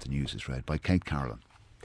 The news is read by Kate Carolyn.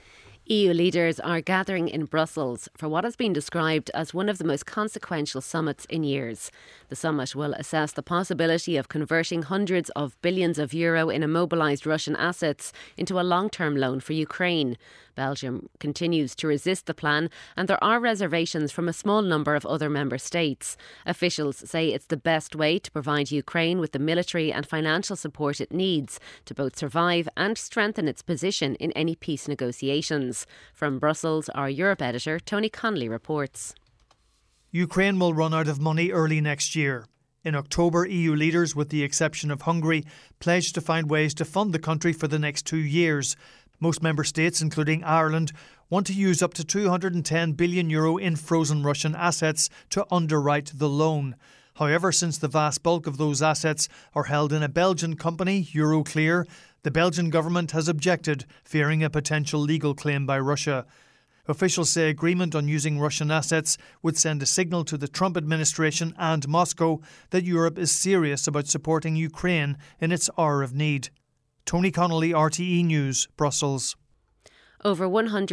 EU leaders are gathering in Brussels for what has been described as one of the most consequential summits in years. The summit will assess the possibility of converting hundreds of billions of euro in immobilised Russian assets into a long-term loan for Ukraine. Belgium continues to resist the plan, and there are reservations from a small number of other member states. Officials say it's the best way to provide Ukraine with the military and financial support it needs to both survive and strengthen its position in any peace negotiations. From Brussels, our Europe editor Tony Connolly reports. Ukraine will run out of money early next year. In October, EU leaders, with the exception of Hungary, pledged to find ways to fund the country for the next 2 years. Most member states, including Ireland, want to use up to €210 billion in frozen Russian assets to underwrite the loan. However, since the vast bulk of those assets are held in a Belgian company, Euroclear, the Belgian government has objected, fearing a potential legal claim by Russia. Officials say agreement on using Russian assets would send a signal to the Trump administration and Moscow that Europe is serious about supporting Ukraine in its hour of need. Tony Connolly, RTE News, Brussels. Over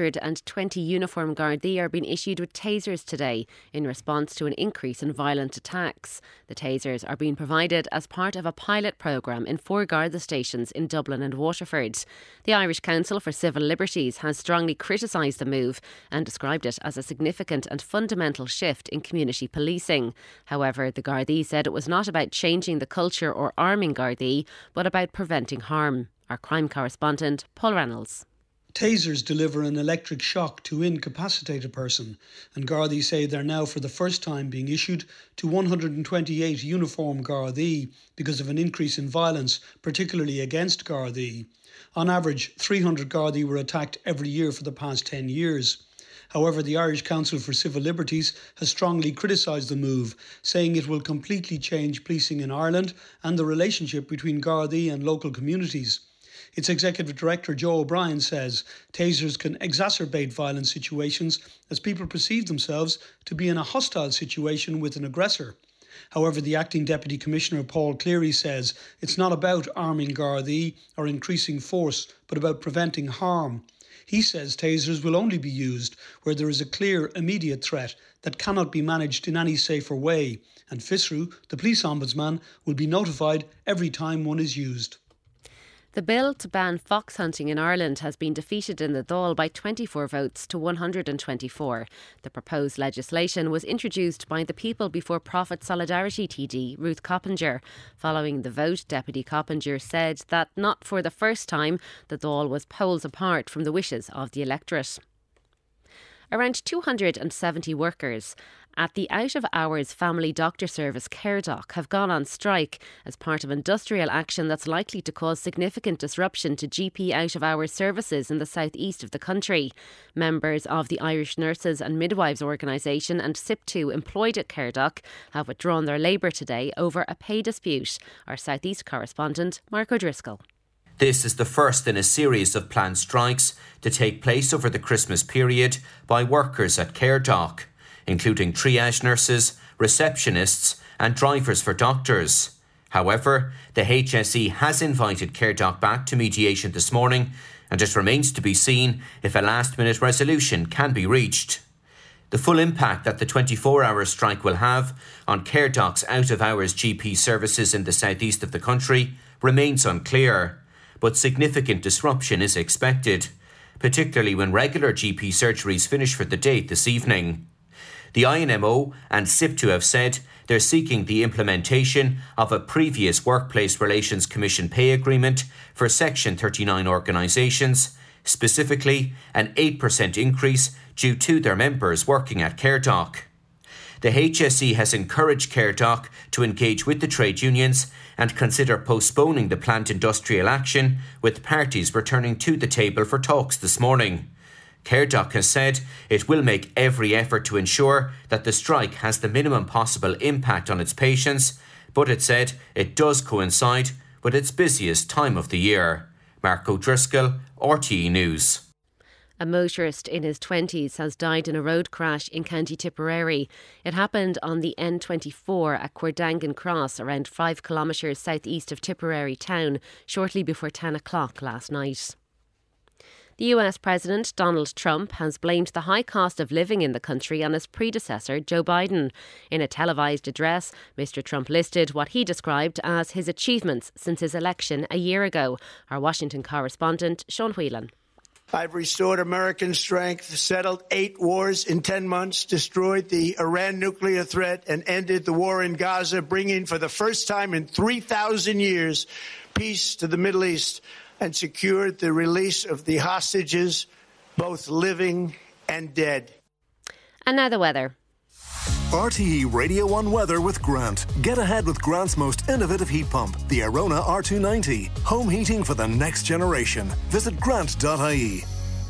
120 uniformed Gardaí are being issued with tasers today in response to an increase in violent attacks. The tasers are being provided as part of a pilot programme in 4 Garda stations in Dublin and Waterford. The Irish Council for Civil Liberties has strongly criticised the move and described it as a significant and fundamental shift in community policing. However, the Gardaí said it was not about changing the culture or arming Gardaí, but about preventing harm. Our crime correspondent, Paul Reynolds. Tasers deliver an electric shock to incapacitate a person, and Gardaí say they're now for the first time being issued to 128 uniformed Gardaí because of an increase in violence, particularly against Gardaí. On average, 300 Gardaí were attacked every year for the past 10 years. However, the Irish Council for Civil Liberties has strongly criticised the move, saying it will completely change policing in Ireland and the relationship between Gardaí and local communities. Its Executive Director Joe O'Brien says tasers can exacerbate violent situations as people perceive themselves to be in a hostile situation with an aggressor. However, the Acting Deputy Commissioner Paul Cleary says it's not about arming Gardaí or increasing force, but about preventing harm. He says tasers will only be used where there is a clear, immediate threat that cannot be managed in any safer way, and FISRU, the police ombudsman, will be notified every time one is used. The bill to ban fox hunting in Ireland has been defeated in the Dáil by 24 votes to 124. The proposed legislation was introduced by the People Before Profit Solidarity TD, Ruth Coppinger. Following the vote, Deputy Coppinger said that not for the first time the Dáil was poles apart from the wishes of the electorate. Around 270 workers at the out-of-hours family doctor service CareDoc have gone on strike as part of industrial action that's likely to cause significant disruption to GP out-of-hours services in the southeast of the country. Members of the Irish Nurses and Midwives Organisation and SIP2 employed at CareDoc have withdrawn their labour today over a pay dispute. Our southeast correspondent, Mark O'Driscoll. This is the first in a series of planned strikes to take place over the Christmas period by workers at CareDoc, including triage nurses, receptionists and drivers for doctors. However, the HSE has invited CareDoc back to mediation this morning, and it remains to be seen if a last-minute resolution can be reached. The full impact that the 24-hour strike will have on CareDoc's out-of-hours GP services in the southeast of the country remains unclear, but significant disruption is expected, particularly when regular GP surgeries finish for the day this evening. The INMO and SIP2 have said they're seeking the implementation of a previous Workplace Relations Commission pay agreement for Section 39 organisations, specifically an 8% increase due to their members working at CareDoc. The HSE has encouraged CareDoc to engage with the trade unions and consider postponing the planned industrial action, with parties returning to the table for talks this morning. CareDoc has said it will make every effort to ensure that the strike has the minimum possible impact on its patients, but it said it does coincide with its busiest time of the year. Mark O'Driscoll, RTE News. A motorist in his 20s has died in a road crash in County Tipperary. It happened on the N24 at Cuerdangan Cross, around 5 kilometres southeast of Tipperary town, shortly before 10 o'clock last night. The US President Donald Trump has blamed the high cost of living in the country on his predecessor Joe Biden. In a televised address, Mr. Trump listed what he described as his achievements since his election a year ago. Our Washington correspondent Sean Whelan. I've restored American strength, settled 8 wars in 10 months, destroyed the Iran nuclear threat, and ended the war in Gaza, bringing for the first time in 3,000 years peace to the Middle East, and secured the release of the hostages, both living and dead. And now the weather. RTE Radio 1 weather with Grant. Get ahead with Grant's most innovative heat pump, the Arona R290. Home heating for the next generation. Visit grant.ie.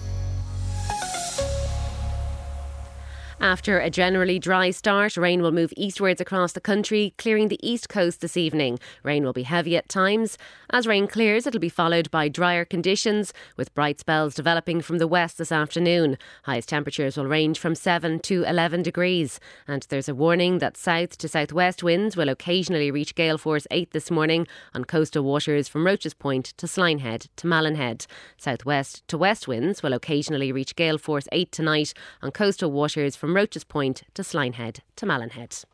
After a generally dry start, rain will move eastwards across the country, clearing the east coast this evening. Rain will be heavy at times. As rain clears, it'll be followed by drier conditions, with bright spells developing from the west this afternoon. Highest temperatures will range from 7 to 11 degrees. And there's a warning that south to southwest winds will occasionally reach gale force 8 this morning on coastal waters from Roaches Point to Slinehead to Mallinhead. Southwest to west winds will occasionally reach gale force 8 tonight on coastal waters from Roaches Point to Slinehead to Mallinhead.